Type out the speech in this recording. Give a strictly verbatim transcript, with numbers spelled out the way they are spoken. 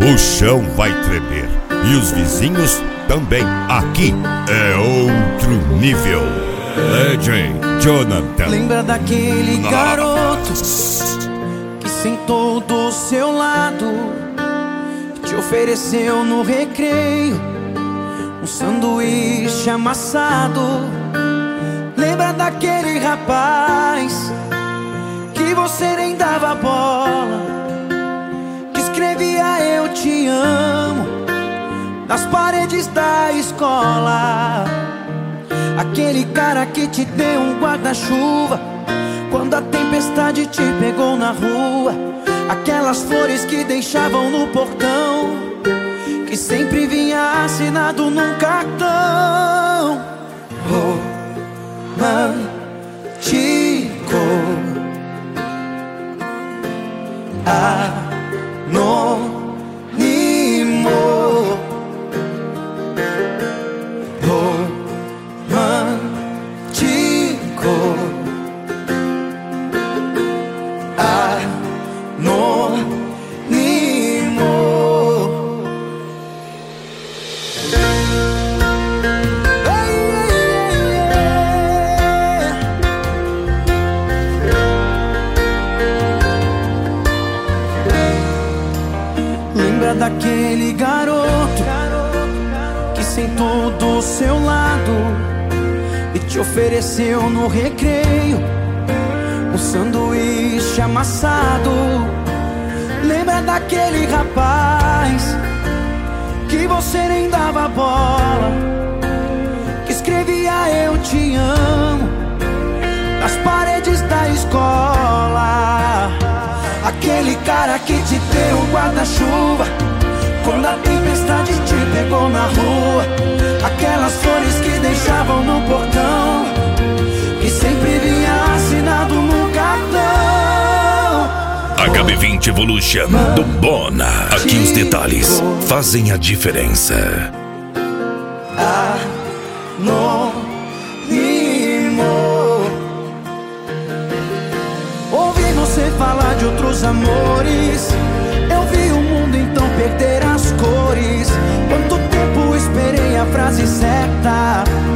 o chão vai tremer e os vizinhos também. Aqui é outro nível. Legend Jonathan. Lembra daquele garoto que sentou do seu lado, te ofereceu no recreio um sanduíche amassado? Lembra daquele rapaz que você nem dava bola, que escrevia eu te amo nas paredes da escola? Aquele cara que te deu um guarda-chuva quando a tempestade te pegou na rua. Aquelas flores que deixavam no portão, que sempre vinha assinado num cartão romântico, anônimo, Lembra daquele garoto que sentou do seu lado e te ofereceu no recreio um sanduíche amassado? Lembra daquele rapaz que você nem dava bola, que escrevia eu te amo nas paredes da escola? Aquele cara que te deu um guarda-chuva quando a tempestade te pegou na rua. Aquelas flores que deixavam no portão, que sempre vinha assinado no cartão. H B vinte Evolution do Bona. Aqui os detalhes fazem a diferença. Anônimo. Ouvi você falar de outros amores, eu vi o mundo então perder as cores. Quanto tempo esperei a frase certa